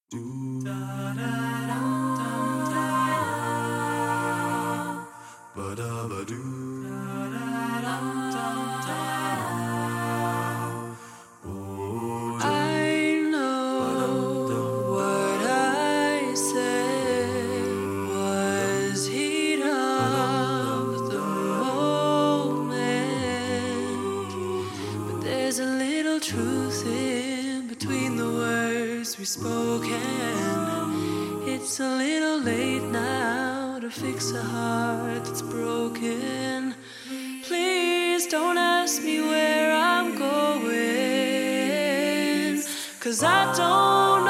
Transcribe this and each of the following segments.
I know what I said was heat of the moment, but there's a little truth in between the words we spoken. It's a little late now to fix a heart that's broken. Please don't ask me where I'm going, 'cause I don't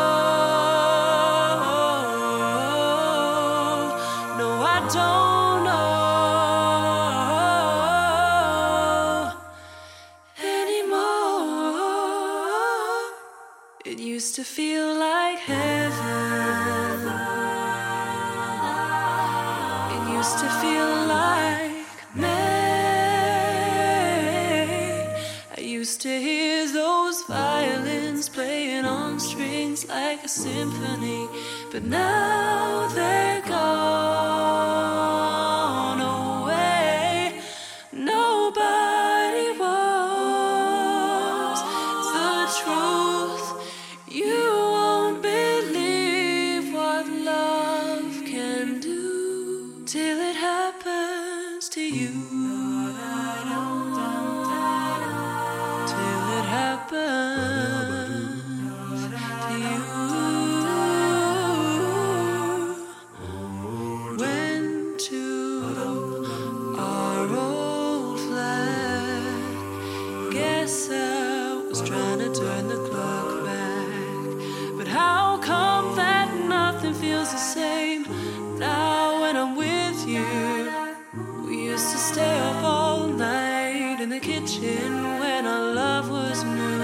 know. No, I don't know anymore. It used to feel like heaven. It used to feel like May. I used to hear those violins playing on strings like a symphony, but now they're gone away. Nobody wants the truth. You won't believe what love can do till it happens to you. Till it happens to you. Went to our old flat. Guess I was trying to turn the clock back. But how come that nothing feels the same now when I'm with you? We used to stay up all night in the kitchen when our love was new.